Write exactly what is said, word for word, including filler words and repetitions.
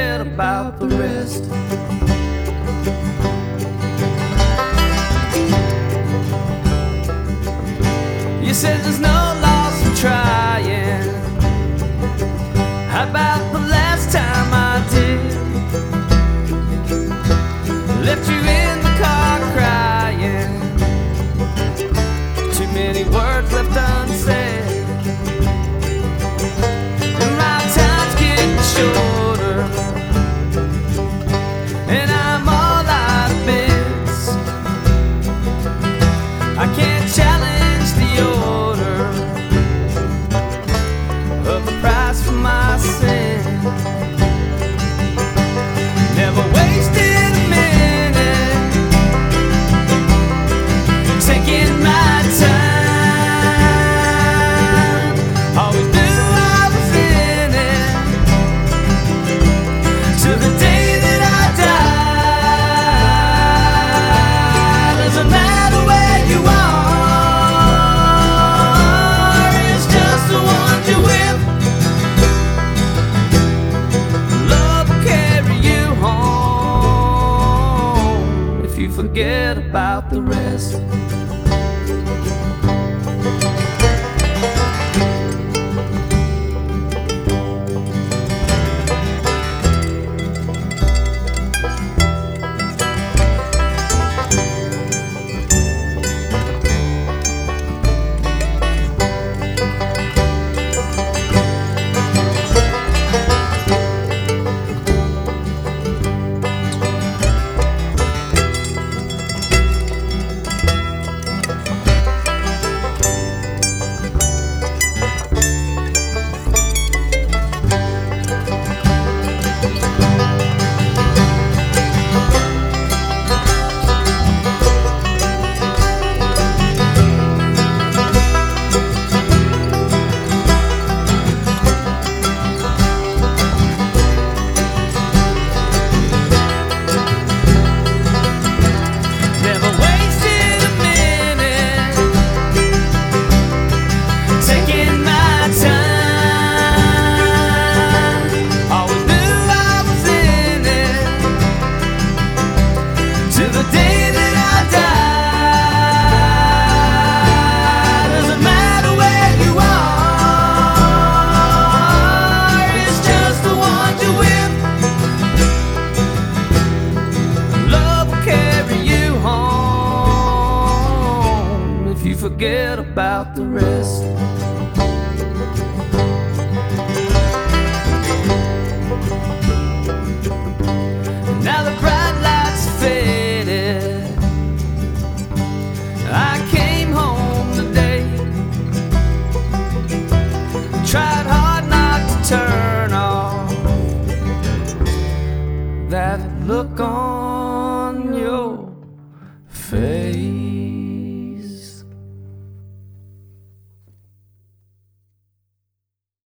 forget about the rest. You said there's no loss in trying. How about the last time I did? Left you in the car crying. Too many words left unsaid. And my time's getting shorter, and I'm all out of bits. I can't challenge the order of the price for my sin. Never wasted a minute taking my time. Always knew I was in it till the day that I die. Doesn't matter where you are, it's just the ones you're with. Love will carry you home if you forget about the rest. Never wasted a minute taking my time. Always knew I was in it till the day that I die. Doesn't matter where you are, it's just the ones you're with. Love will carry you home if you forget about the rest.